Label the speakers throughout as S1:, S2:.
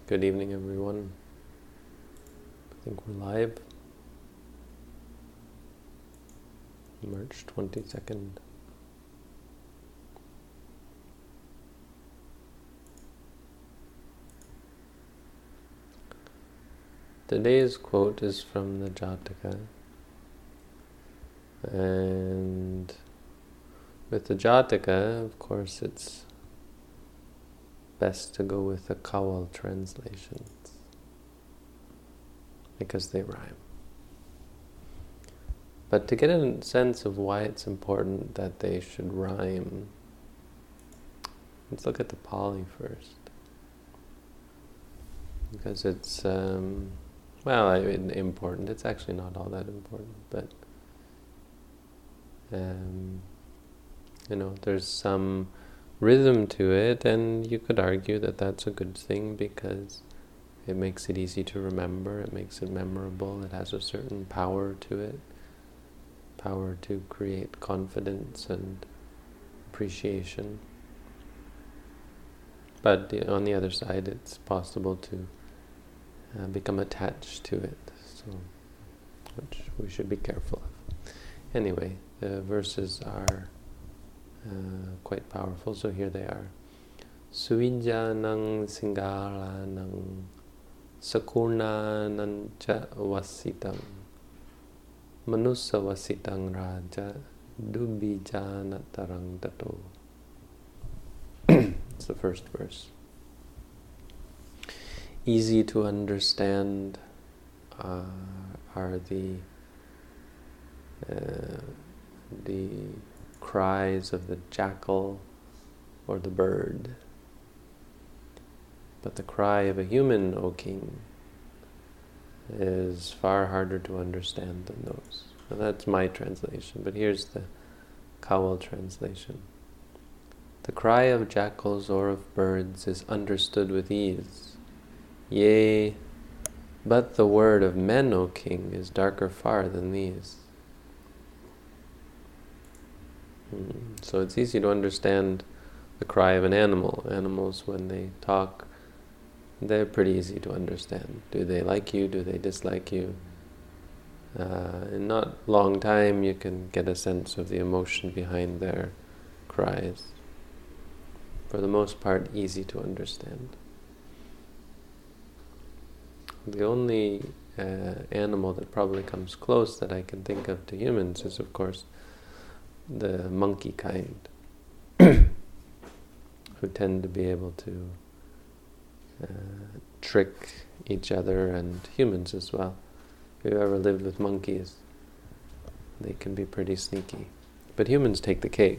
S1: Good evening, everyone. I think we're live. March 22nd. Today's quote is from the Jataka. And with the Jataka, of course, it's best to go with the Kawal translations because they rhyme. But to get a sense of why it's important that they should rhyme, let's look at the Pali first. Because it's, important. It's actually not all that important, but there's some rhythm to it, and you could argue that that's a good thing because it makes it easy to remember, it makes it memorable, it has a certain power to it, power to create confidence and appreciation. But on the other side, it's possible to become attached to it, so which we should be careful of. Anyway, the verses are quite powerful, so here they are. Suvijanang singalanang sakurnanang cha vasitam manusa vasitang raja dubijanatarang tato. It's the first verse. Easy to understand are the cries of the jackal or the bird. But the cry of a human, O king, is far harder to understand than those. Now that's my translation, but here's the Kawal translation. The cry of jackals or of birds is understood with ease. Yea, but the word of men, O king, is darker far than these. So it's easy to understand the cry of an animal. Animals, when they talk, they're pretty easy to understand. Do they like you? Do they dislike you? In not long time, you can get a sense of the emotion behind their cries. For the most part, easy to understand. The only animal that probably comes close that I can think of to humans is, of course, the monkey kind, who tend to be able to trick each other and humans as well. If you've ever lived with monkeys, they can be pretty sneaky. But humans take the cake,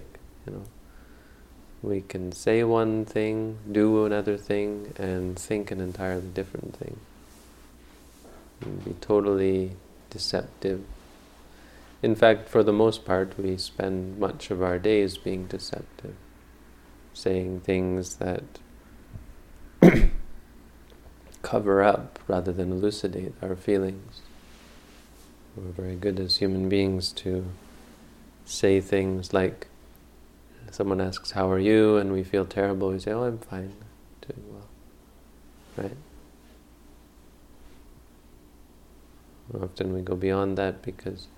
S1: We can say one thing, do another thing, and think an entirely different thing. And be totally deceptive. In fact, for the most part, we spend much of our days being deceptive, saying things that cover up rather than elucidate our feelings. We're very good as human beings to say things like, someone asks, how are you? And we feel terrible. We say, oh, I'm fine, doing well. Right? Often we go beyond that because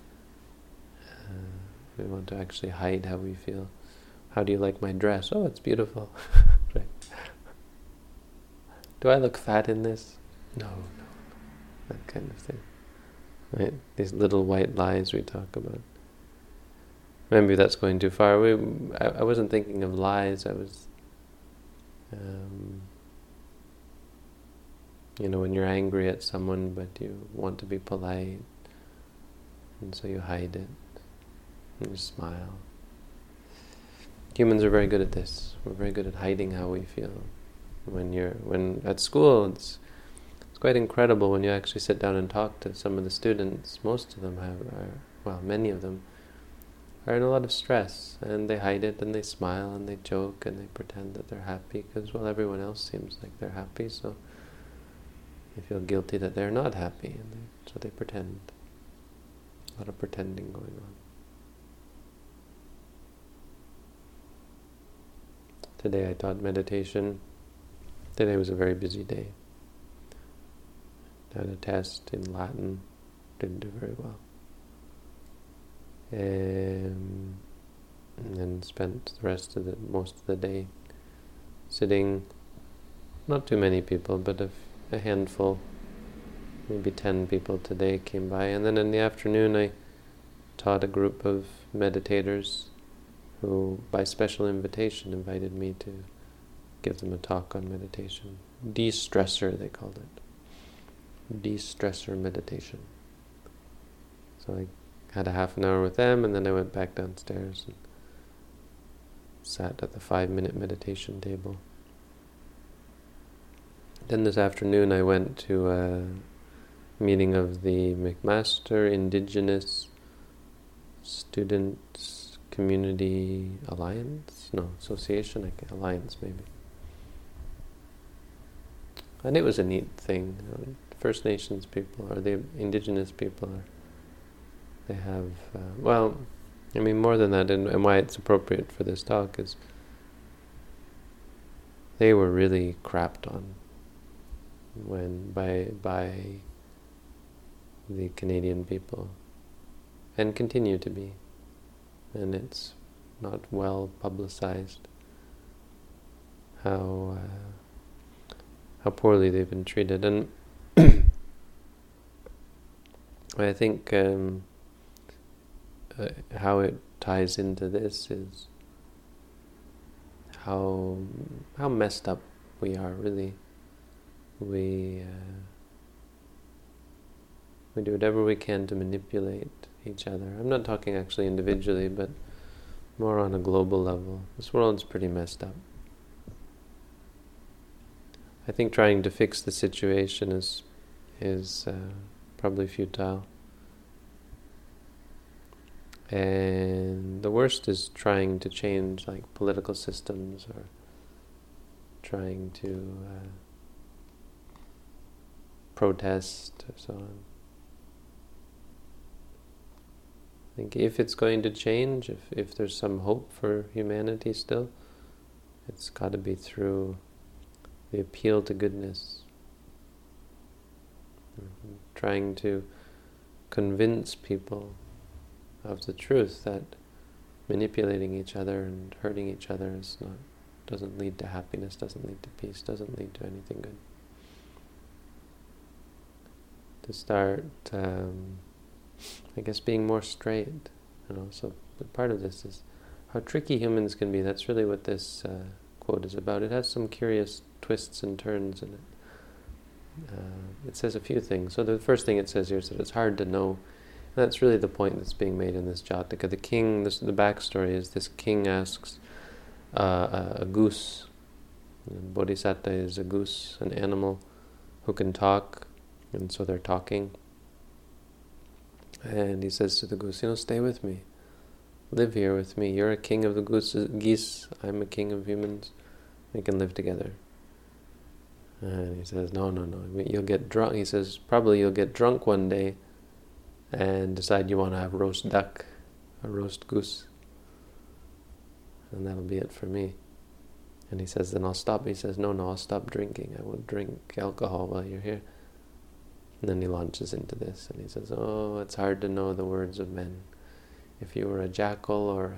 S1: we want to actually hide how we feel. How do you like my dress? Oh, it's beautiful. Right? Do I look fat in this? No. That kind of thing. Right? These little white lies we talk about. Maybe that's going too far. I wasn't thinking of lies. I was, when you're angry at someone, but you want to be polite, and so you hide it, and you smile. Humans are very good at this. We're very good at hiding how we feel. When at school, it's quite incredible when you actually sit down and talk to some of the students. Most of them many of them are in a lot of stress, and they hide it, and they smile, and they joke, and they pretend that they're happy, because, everyone else seems like they're happy, so they feel guilty that they're not happy, and so they pretend. A lot of pretending going on. Today I taught meditation. Today was a very busy day. Had a test in Latin, didn't do very well. And then spent the rest of most of the day sitting, not too many people, but a handful, maybe 10 people today came by. And then in the afternoon I taught a group of meditators who, by special invitation, invited me to give them a talk on meditation. De-stressor, they called it. De-stressor meditation. So I had a half an hour with them, and then I went back downstairs and sat at the 5-minute meditation table. Then this afternoon I went to a meeting of the McMaster Indigenous Students Community Alliance? No, Association? Alliance, maybe. And it was a neat thing. First Nations people, or the Indigenous people, they have, more than that, and why it's appropriate for this talk is they were really crapped on by the Canadian people, and continue to be, and it's not well publicized how poorly they've been treated. And I think how it ties into this is how messed up we are, really. We do whatever we can to manipulate each other. I'm not talking actually individually, but more on a global level. This world's pretty messed up. I think trying to fix the situation is probably futile. And the worst is trying to change like political systems, or trying to protest or so on. I think if it's going to change, if there's some hope for humanity still, it's got to be through the appeal to goodness. Trying to convince people of the truth that manipulating each other and hurting each other doesn't lead to happiness, doesn't lead to peace, doesn't lead to anything good. To start, I guess, being more straight. So part of this is how tricky humans can be. That's really what this quote is about. It has some curious twists and turns in it. It says a few things. So the first thing it says here is that it's hard to know. And that's really the point that's being made in this Jataka. The king, the backstory is this king asks a goose. And Bodhisatta is a goose, an animal who can talk, and so they're talking. And he says to the goose, stay with me. Live here with me. You're a king of the geese. I'm a king of humans. We can live together. And he says, no. You'll get drunk. He says, probably you'll get drunk one day and decide you want to have roast duck, a roast goose. And that'll be it for me. And he says, then I'll stop. He says, no, I'll stop drinking. I won't drink alcohol while you're here. And then he launches into this, and he says, it's hard to know the words of men. If you were a jackal or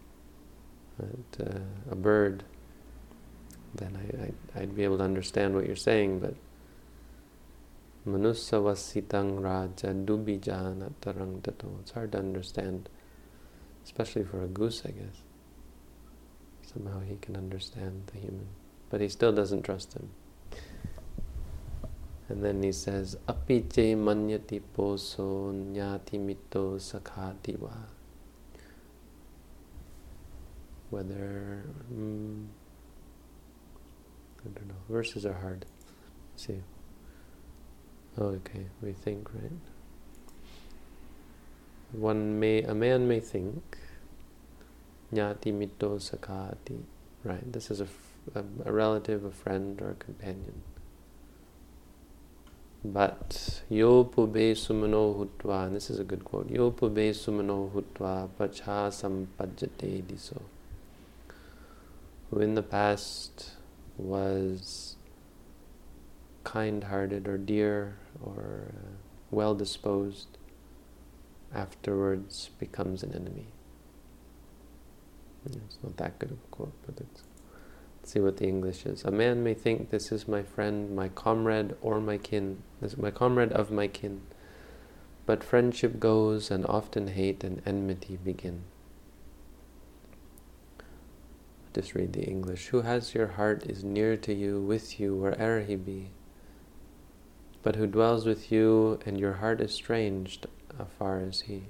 S1: a bird, then I'd be able to understand what you're saying, but Manusa wasitang raja dubija natarang tato. It's hard to understand, especially for a goose, I guess. Somehow he can understand the human, but he still doesn't trust him. And then he says, Apiche manyati poso nyati mito sakhati va. Whether, I don't know, verses are hard. Let's see. Okay, we think, right? A man may think, nyati mito sakhati, right? This is a relative, a friend, or a companion. But yo pube sumano hutva, and this is a good quote, yo pube sumano hutva pacha sampajjate diso, who in the past was kind-hearted or dear or well-disposed afterwards becomes an enemy. It's not that good of a quote, but let's see what the English is. A man may think, this is my friend, my comrade, or my kin. This is my comrade of my kin. But friendship goes, and often hate and enmity begin. Just read the English. Who has your heart is near to you, with you, where'er he be. But who dwells with you, and your heart estranged, afar is he.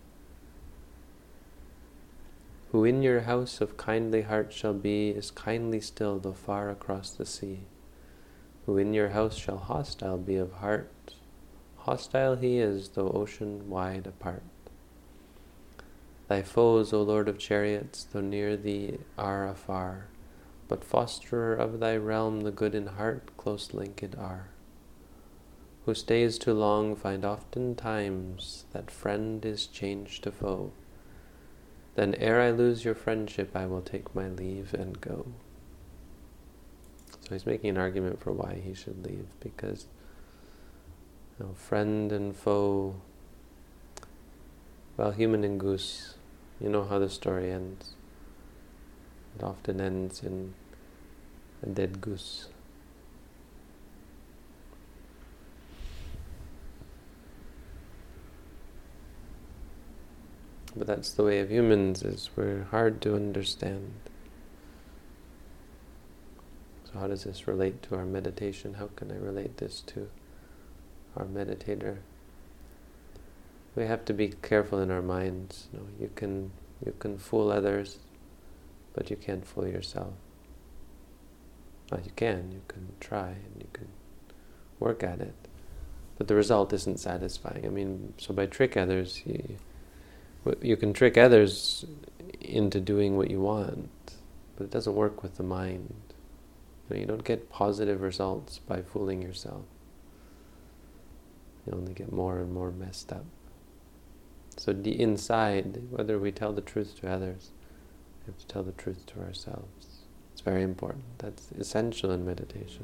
S1: Who in your house of kindly heart shall be, is kindly still, though far across the sea. Who in your house shall hostile be of heart, hostile he is, though ocean wide apart. Thy foes, O Lord of chariots, though near thee are afar, but fosterer of thy realm, the good in heart close linked are. Who stays too long find oftentimes that friend is changed to foe. Then ere I lose your friendship, I will take my leave and go. So he's making an argument for why he should leave, because friend and foe, well, human and goose, you know how the story ends. It often ends in a dead goose. But that's the way of humans, is we're hard to understand. So how does this relate to our meditation? How can I relate this to our meditator? We have to be careful in our minds. You can fool others, but you can't fool yourself. Well, you can try and you can work at it, but the result isn't satisfying. So by trick others, you can trick others into doing what you want, but it doesn't work with the mind. You don't get positive results by fooling yourself. You only get more and more messed up. So inside, whether we tell the truth to others, we have to tell the truth to ourselves. It's very important. That's essential in meditation.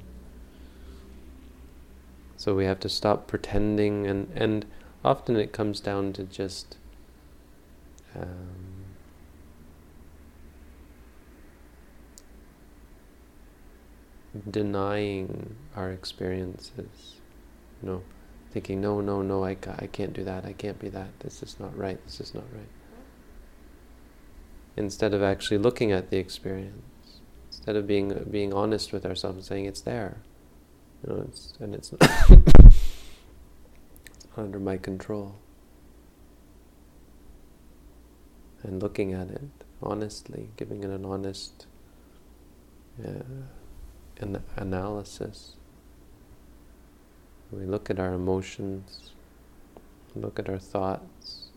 S1: So we have to stop pretending, and often it comes down to just denying our experiences, thinking, no, I can't do that, I can't be that, this is not right. Instead of actually looking at the experience, instead of being honest with ourselves and saying it's there, it's not under my control, and looking at it honestly, giving it an honest analysis. We look at our emotions, look at our thoughts,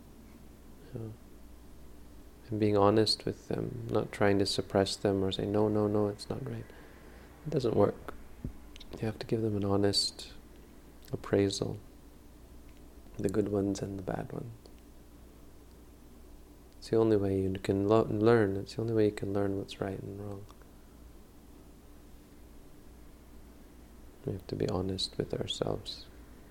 S1: and being honest with them, not trying to suppress them or say, no, it's not right. It doesn't work. You have to give them an honest appraisal, the good ones and the bad ones. It's the only way you can learn. It's the only way you can learn what's right and wrong. We have to be honest with ourselves.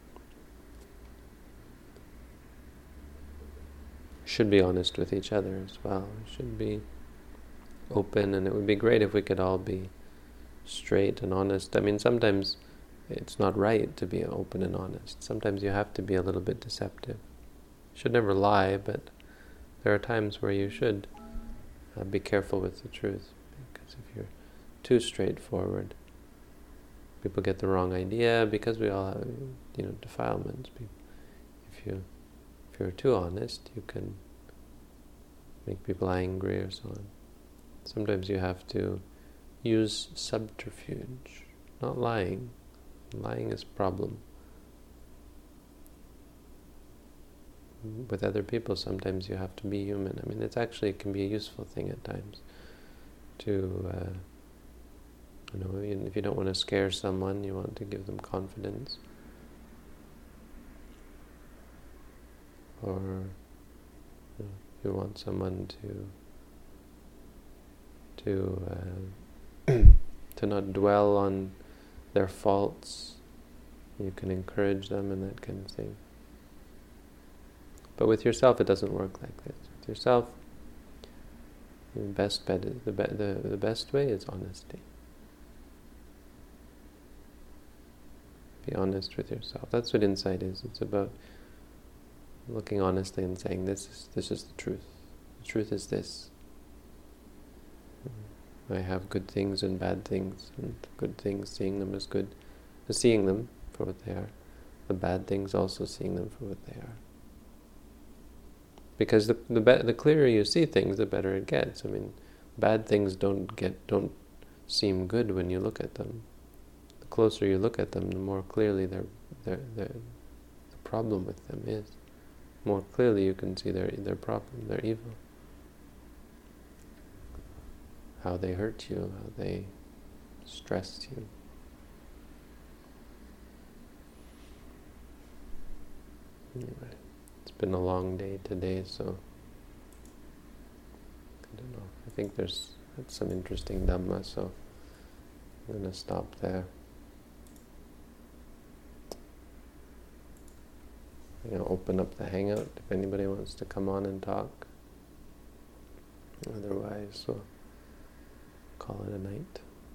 S1: We should be honest with each other as well. We should be open, and it would be great if we could all be straight and honest. Sometimes it's not right to be open and honest. Sometimes you have to be a little bit deceptive. You should never lie, but there are times where you should be careful with the truth, because if you're too straightforward, people get the wrong idea, because we all have, defilements. If you're too honest, you can make people angry or so on. Sometimes you have to use subterfuge, not lying. Lying is a problem. With other people, sometimes you have to be human. It can be a useful thing at times to, if you don't want to scare someone, you want to give them confidence. Or you want someone to not dwell on their faults. You can encourage them and that kind of thing. But with yourself, it doesn't work like this. With yourself, the best bet is, the best way is honesty. Be honest with yourself. That's what insight is. It's about looking honestly and saying, this is the truth. The truth is this. I have good things and bad things, and good things, seeing them as good, seeing them for what they are. The bad things, also seeing them for what they are. Because the clearer you see things, the better it gets. I mean, bad things don't seem good when you look at them. The closer you look at them, the more clearly the problem with them is. More clearly you can see their problem, their evil. How they hurt you, how they stress you. Anyway, it's been a long day today, so I don't know. I think that's some interesting Dhamma, so I'm going to stop there. I'm going to open up the Hangout if anybody wants to come on and talk. Otherwise, we'll call it a night.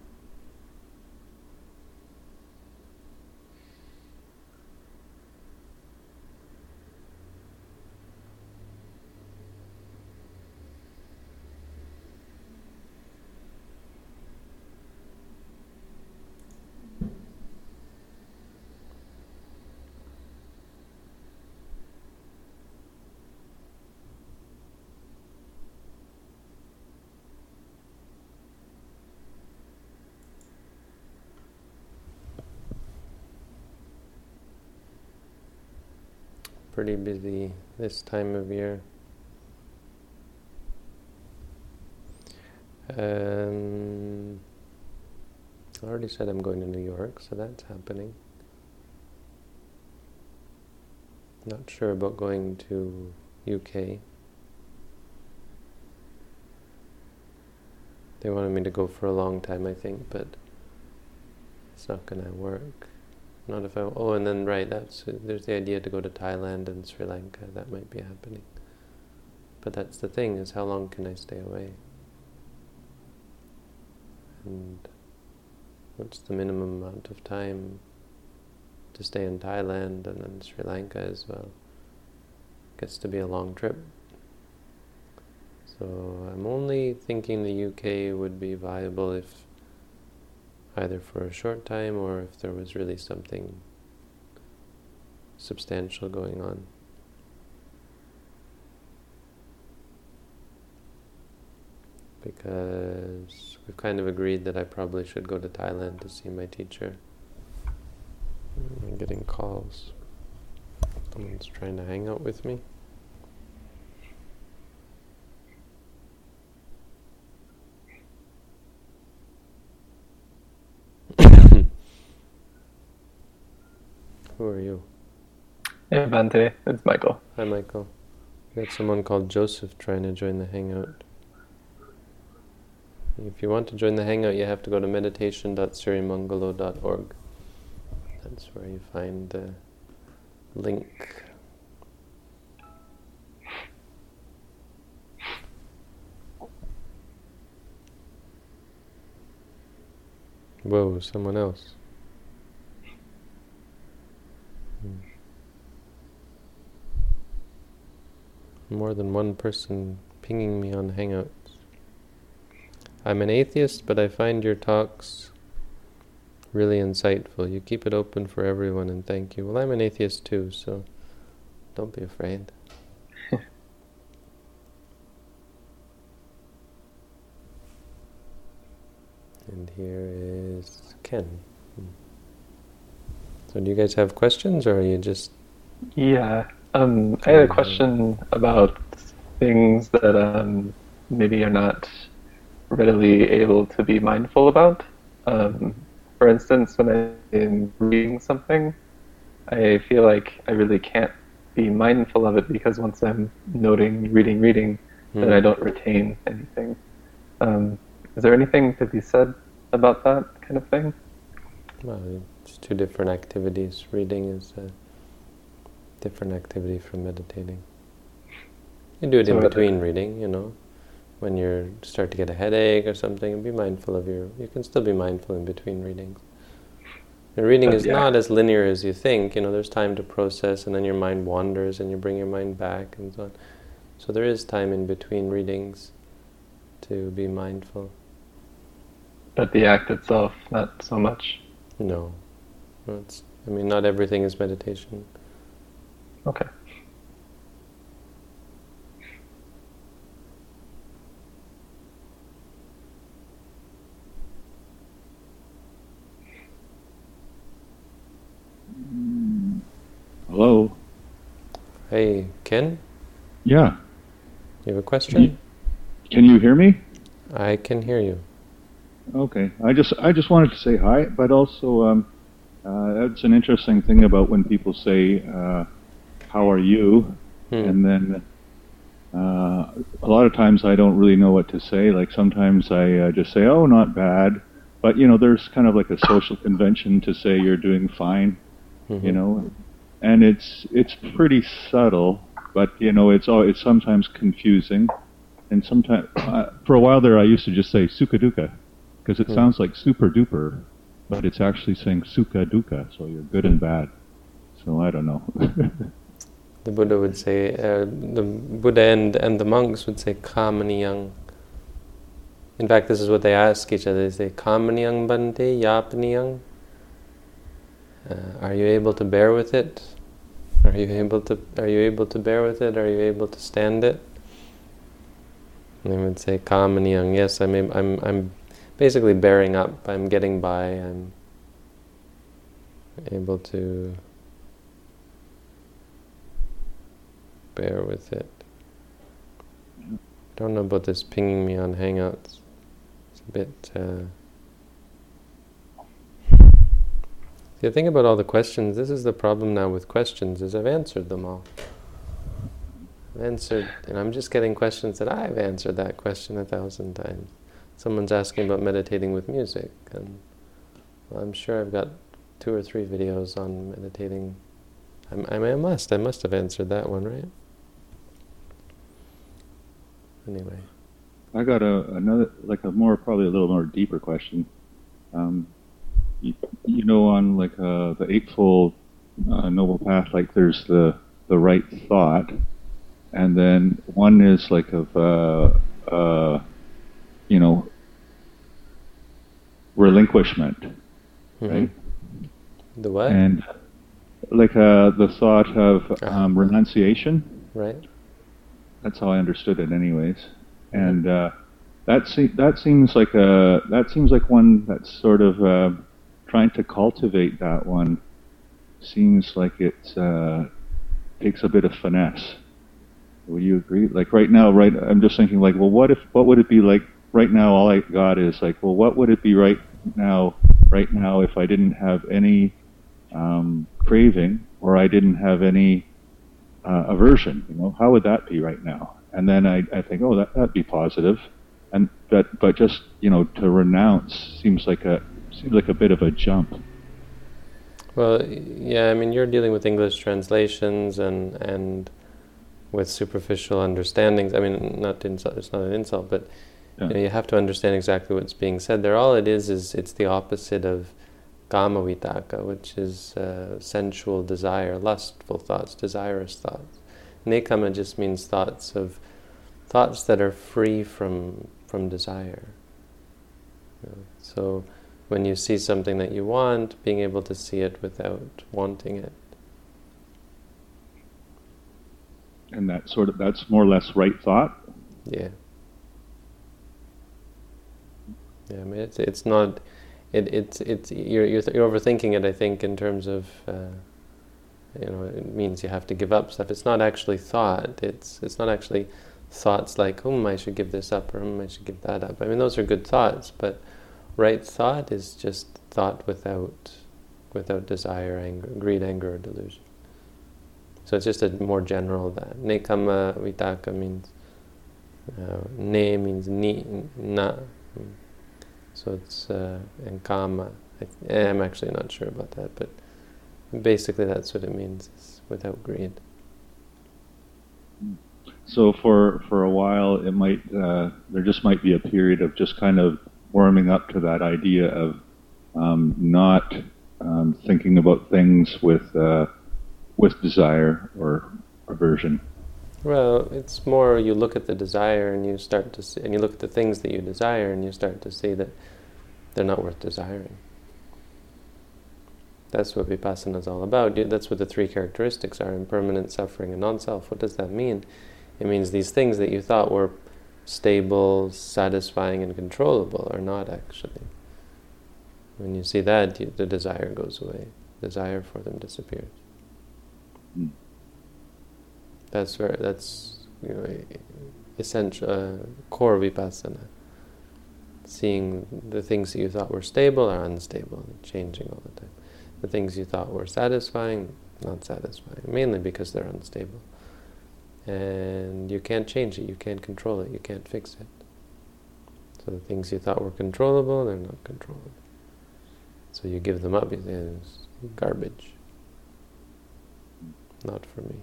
S1: Pretty busy this time of year. I already said I'm going to New York, so that's happening. Not sure about going to UK. They wanted me to go for a long time, I think, but it's not going to work. Not if I... Oh, and then, right, there's the idea to go to Thailand and Sri Lanka. That might be happening. But that's the thing, is how long can I stay away? And what's the minimum amount of time to stay in Thailand and then Sri Lanka as well? Gets to be a long trip. So I'm only thinking the UK would be viable if either for a short time or if there was really something substantial going on. Because we've kind of agreed that I probably should go to Thailand to see my teacher. I'm getting calls. Someone's trying to hang out with me. Who are you?
S2: Hey, Bhante, it's Michael.
S1: Hi, Michael. We got someone called Joseph trying to join the Hangout. If you want to join the Hangout, you have to go to meditation.sirimangalo.org. That's where you find the link. Whoa, someone else. More than one person pinging me on Hangouts. I'm an atheist, but I find your talks really insightful. You keep it open for everyone, and thank you. Well, I'm an atheist too, so don't be afraid. And here is Ken. So do you guys have questions, or are you just...
S2: Yeah, I had a question about things that maybe you're not readily able to be mindful about. For instance, when I'm reading something, I feel like I really can't be mindful of it because once I'm noting, reading, then I don't retain anything. Is there anything to be said about that kind of thing?
S1: Well, it's two different activities. Reading is a different activity from meditating. You do it in between reading, when you start to get a headache or something, be mindful of you can still be mindful in between readings. And reading is not as linear as you think, there's time to process and then your mind wanders and you bring your mind back and so on. So there is time in between readings to be mindful.
S2: But the act itself, not so much?
S1: No. Not everything is meditation.
S2: Okay.
S3: Hello?
S1: Hey, Ken?
S3: Yeah.
S1: You have a question?
S3: Can you hear me?
S1: I can hear you.
S3: Okay. I just wanted to say hi, but also that's an interesting thing about when people say, how are you? And then a lot of times I don't really know what to say. Like sometimes I just say, oh, not bad. But, there's kind of like a social convention to say you're doing fine, and it's pretty subtle, but, it's sometimes confusing. And sometimes, for a while there, I used to just say sukha dukkha, because it sounds like super duper, but it's actually saying sukha dukkha, so you're good and bad. So I don't know.
S1: The Buddha would say, the Buddha and the monks would say kamaniyang. In fact, this is what they ask each other. They say, kamaniyang bante, yapaniyang. Are you able to bear with it? Are you able to bear with it? Are you able to stand it? And they would say, kamaniyang, yes, I'm basically bearing up. I'm getting by. I'm able to bear with it. I don't know about this pinging me on Hangouts. It's a bit... See, I think about all the questions. This is the problem now with questions, is I've answered them all. I've answered, and I'm just getting questions that I've answered that question 1,000 times. Someone's asking about meditating with music, and I'm sure I've got 2 or 3 videos on meditating. I must have answered that one, right? Anyway.
S3: I got another, probably a little more deeper question. On the Eightfold Noble Path, there's the right thought, and then one is relinquishment, right?
S1: The what?
S3: And the thought of renunciation.
S1: Right.
S3: That's how I understood it, anyways. And that seems like one that's sort of trying to cultivate. That one seems like it takes a bit of finesse. Would you agree? Like right now, I'm just thinking what would it be like right now? All I got is what would it be right now if I didn't have any craving, or I didn't have any aversion? How would that be right now? And then I think, that'd be positive. And but just to renounce seems like a bit of a jump.
S1: Well, yeah, you're dealing with English translations and with superficial understandings. It's not an insult, but you have to understand exactly what's being said there. All it is it's the opposite of kama vitaka, which is sensual desire, lustful thoughts, desirous thoughts. Nekama just means thoughts that are free from desire. So when you see something that you want, being able to see it without wanting it.
S3: And that's more or less right thought?
S1: Yeah. Yeah, it's not... You're overthinking it, I think, in terms of... it means you have to give up stuff. It's not actually thought. It's not actually thoughts like, I should give this up, or I should give that up. Those are good thoughts, but right thought is just thought without desire, anger, greed, anger, or delusion. So it's just a more general that. Nekama vitaka means ne means ni, na. So it's and kama I'm actually not sure about that, but basically that's what it means, is without greed.
S3: So for a while, it might there just might be a period of just kind of warming up to that idea of not thinking about things with desire or aversion.
S1: Well, it's more you look at the desire and you start to see, and you look at the things that you desire and you start to see that they're not worth desiring. That's what vipassana is all about. That's what the three characteristics are: impermanent, suffering, and non-self. What does that mean? It means these things that you thought were stable, satisfying, and controllable are not actually. When you see that, the desire goes away. Desire for them disappears.
S3: Mm.
S1: That's essential, core vipassana. Seeing the things that you thought were stable are unstable, changing all the time. The things you thought were satisfying, not satisfying, mainly because they're unstable. And you can't change it, you can't control it, you can't fix it. So the things you thought were controllable, they're not controllable. So you give them up, you say, it's garbage. Not for me.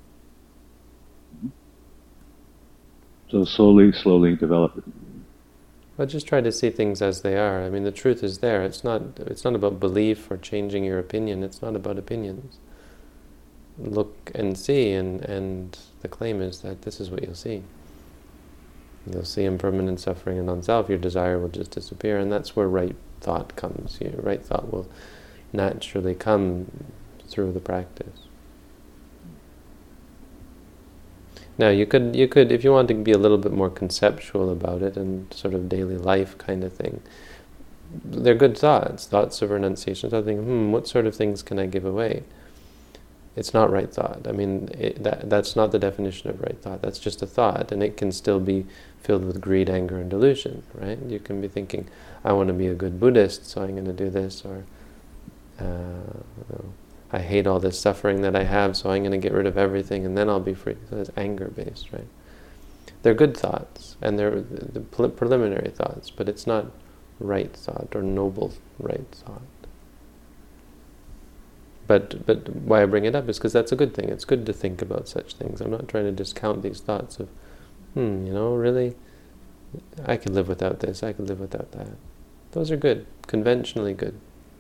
S3: So slowly develop it.
S1: Well, just try to see things as they are. I mean, the truth is there. It's not about belief or changing your opinion. It's not about opinions. Look and see, and the claim is that this is what you'll see. You'll see impermanent suffering and non-self. Your desire will just disappear, and that's where right thought comes. Your right thought will naturally come through the practice. Now, you could, if you want to be a little bit more conceptual about it and sort of daily life kind of thing, they're good thoughts of renunciation. So I think, what sort of things can I give away? It's not right thought. I mean, that's not the definition of right thought. That's just a thought, and it can still be filled with greed, anger, and delusion, right? You can be thinking, I want to be a good Buddhist, so I'm going to do this, or I hate all this suffering that I have, so I'm going to get rid of everything, and then I'll be free. So it's anger-based, right? They're good thoughts, and they're the preliminary thoughts, but it's not right thought or noble right thought. But why I bring it up is because that's a good thing. It's good to think about such things. I'm not trying to discount these thoughts of, really, I could live without this, I could live without that. Those are good, conventionally good.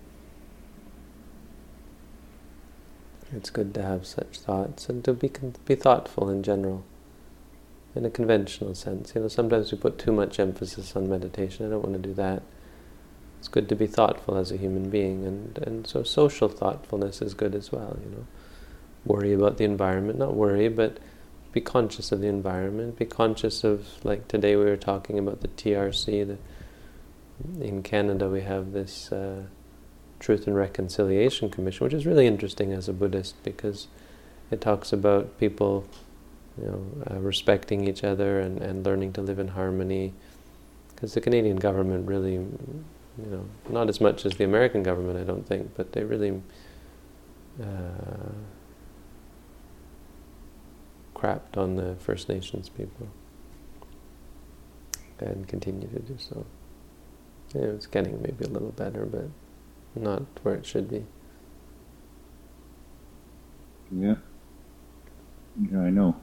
S1: It's good to have such thoughts and to be thoughtful in general, in a conventional sense. Sometimes we put too much emphasis on meditation. I don't want to do that. It's good to be thoughtful as a human being, and so social thoughtfulness is good as well. Worry about the environment, not worry, but be conscious of the environment. Be conscious of, like today we were talking about the TRC. In Canada we have this Truth and Reconciliation Commission, which is really interesting as a Buddhist because it talks about people, respecting each other and learning to live in harmony. Because the Canadian government really, not as much as the American government, I don't think, but they really crapped on the First Nations people and continue to do so. It's getting maybe a little better, but not where it should be.
S3: Yeah, I know.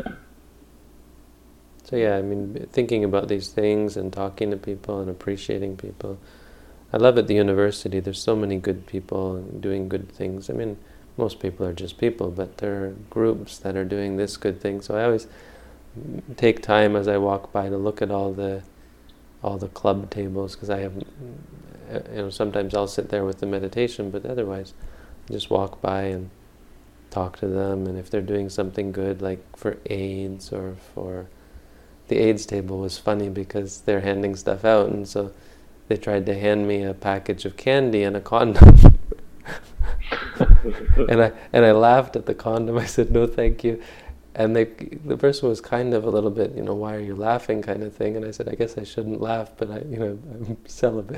S1: So yeah, I mean, thinking about these things and talking to people and appreciating people. I love at the university, there's so many good people and doing good things. I mean, most people are just people, but there are groups that are doing this good thing. So I always take time as I walk by to look at all the club tables, because I have, sometimes I'll sit there with the meditation, but otherwise I just walk by and talk to them. And if they're doing something good, like for AIDS or for the AIDS table was funny because they're handing stuff out, and so they tried to hand me a package of candy and a condom. and I laughed at the condom. I said, no thank you. And the person was kind of a little bit, why are you laughing kind of thing. And I said, I guess I shouldn't laugh, but I'm celibate.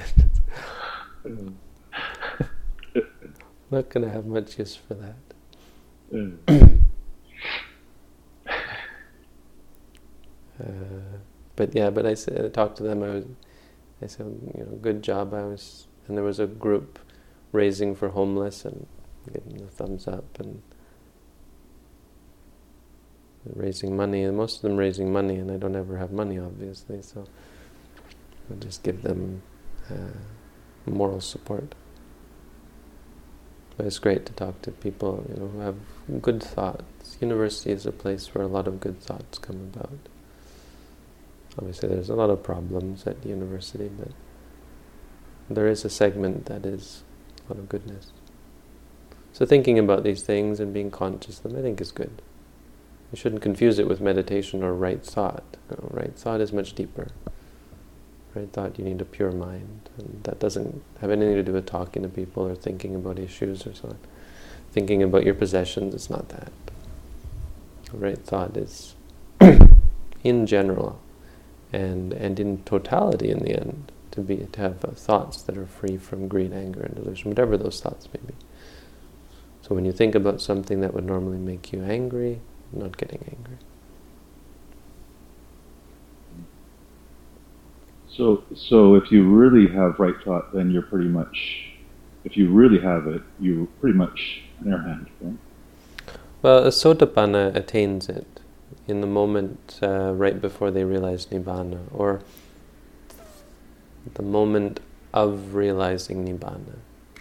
S1: Not going to have much use for that. But I talked to them. I said, good job. I was and there was a group raising for homeless and giving the thumbs up and raising money, and most of them raising money, and I don't ever have money, obviously, so I'll just give them moral support. But it's great to talk to people, who have good thoughts. University is a place where a lot of good thoughts come about. Obviously, there's a lot of problems at university, but there is a segment that is a lot of goodness. So thinking about these things and being conscious of them, I think, is good. You shouldn't confuse it with meditation or right thought. Right thought is much deeper. Right thought, you need a pure mind, and that doesn't have anything to do with talking to people or thinking about issues or so on. Thinking about your possessions, it's not that. Right thought is in general and in totality in the end, to have thoughts that are free from greed, anger, and delusion, whatever those thoughts may be. So when you think about something that would normally make you angry, not getting angry.
S3: So if you really have right thought, then you're pretty much, if you really have it, you're pretty much in their hand, right?
S1: Well, a Sotapanna attains it in the moment right before they realize Nibbana, or the moment of realizing Nibbana.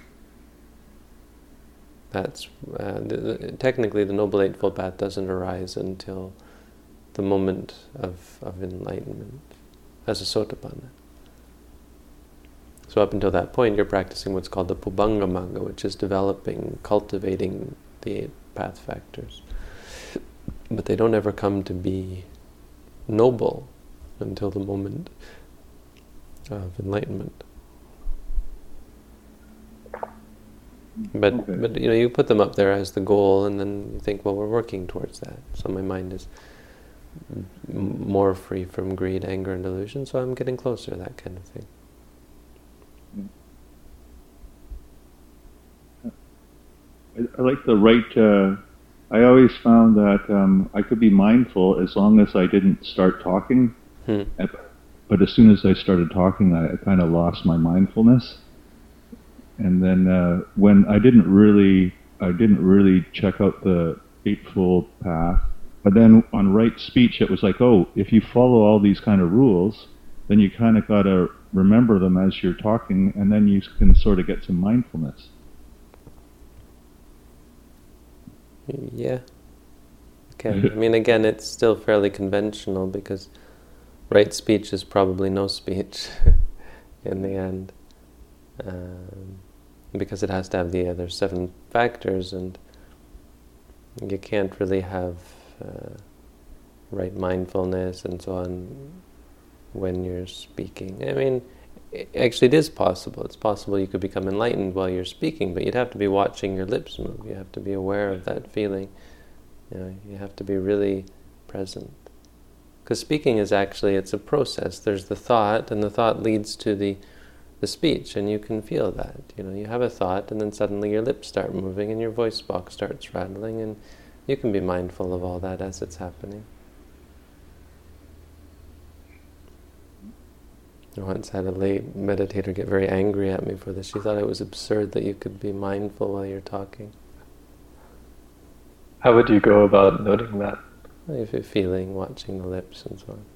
S1: That's technically the Noble Eightfold Path doesn't arise until the moment of enlightenment as a Sotapanna. So up until that point, you're practicing what's called the Pubbanga Magga, which is developing, cultivating the 8 path factors. But they don't ever come to be noble until the moment of enlightenment. But
S3: Okay.
S1: but you put them up there as the goal, and then you think, well, we're working towards that. So my mind is more free from greed, anger, and delusion, so I'm getting closer to that kind of thing.
S3: I like the right. I always found that I could be mindful as long as I didn't start talking. But as soon as I started talking, I kind of lost my mindfulness. And then when I didn't really check out the Eightfold Path. But then on right speech, it was like, oh, if you follow all these kind of rules, then you kind of got to remember them as you're talking, and then you can sort of get some mindfulness.
S1: Yeah. Okay. I mean, again, it's still fairly conventional because right speech is probably no speech in the end. Because it has to have the other 7 factors, and you can't really have right mindfulness and so on when you're speaking. I mean, actually it is possible. It's possible you could become enlightened while you're speaking, but you'd have to be watching your lips move. You have to be aware of that feeling. You have to be really present. Because speaking is actually, it's a process. There's the thought, and the thought leads to the speech, and you can feel that. You have a thought, and then suddenly your lips start moving, and your voice box starts rattling, and you can be mindful of all that as it's happening. I once had a lay meditator get very angry at me for this. She thought it was absurd that you could be mindful while you're talking.
S2: How would you go about noting that?
S1: If you're feeling, watching the lips and so on.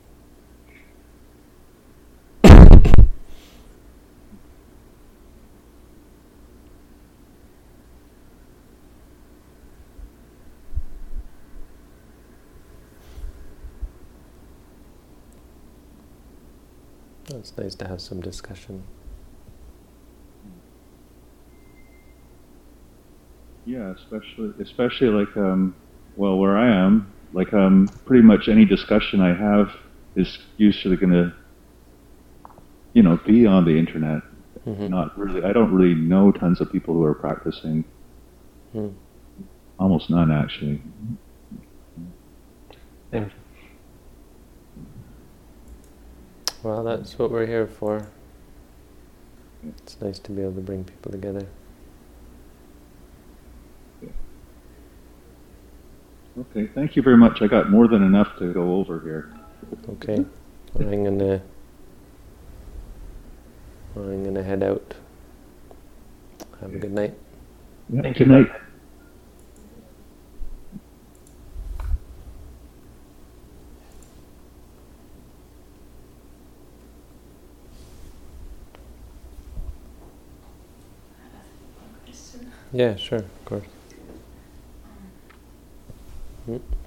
S1: It's nice to have some discussion.
S3: Yeah, especially like where I am, like pretty much any discussion I have is usually going to be on the internet.
S1: Mm-hmm.
S3: Not really. I don't really know tons of people who are practicing. Almost none, actually.
S1: Well, that's what we're here for. It's nice to be able to bring people together.
S3: Okay, thank you very much. I got more than enough to go over here.
S1: Okay, I'm gonna head out. Have a good night.
S3: Yeah,
S2: Thank
S3: good
S2: you.
S3: night.
S1: Yeah, sure, of course.